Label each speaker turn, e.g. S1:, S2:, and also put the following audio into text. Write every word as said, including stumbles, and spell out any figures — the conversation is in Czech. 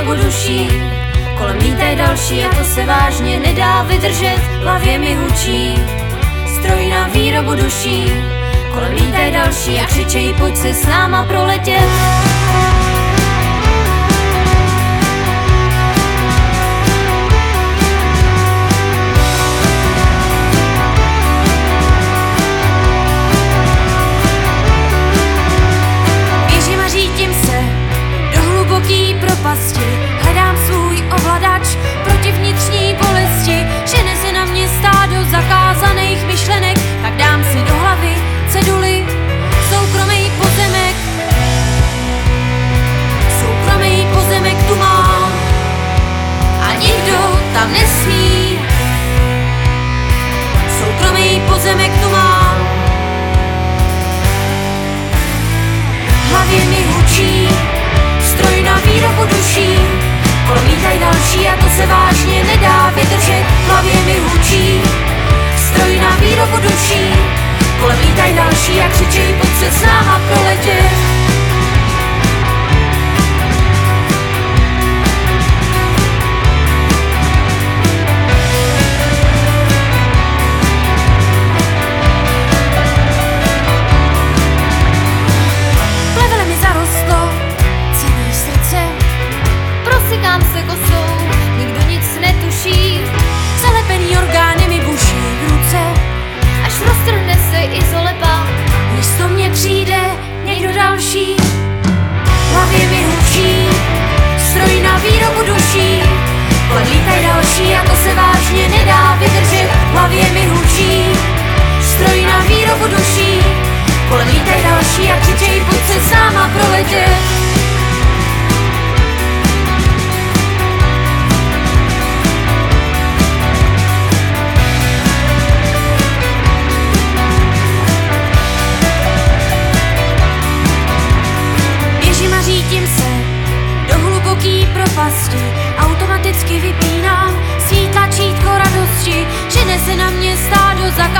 S1: výrobu duší. Kolem lítají další a to se vážně nedá vydržet, v hlavě mi hučí stroj na výrobu duší. Kolem lítají další a křičejí, pojď se s náma proletět. Běžím a řítím se do hluboký propasti, hledám svůj ovladač proti vnitřní bolesti. Žene se na mě stádo zakázaných myšlenek, tak dám si do hlavy ceduly, soukromý pozemek. Soukromý pozemek tu mám a nikdo tam nesmí. Soukromý pozemek tu mám, v hlavě mi hučí stroj na výrobu duší. Kolem lítají další a to se vážně nedá vydržet, v hlavě mi hučí stroj na výrobu duší. Kolem lítají další a křičejí, pojď se s náma proletět. Plevele mi zarostlo celý srdce, prosykám se kosou, nikdo nic netuší. Zalepený orgány mi buší v ruce, až roztrhne se izolepa, místo mě přijde někdo další. V hlavě mi hučí stroj na výrobu duší. Kolem lítají další a to se vážně nedá vydržet, v hlavě mi hučí stroj na výrobu duší. Kolem lítají další a křičejí, pojď se s náma proletět. Řítím se do hluboký propasti, automaticky vypínám svý tlačítko radosti. Žene se na mě stádo zakázaných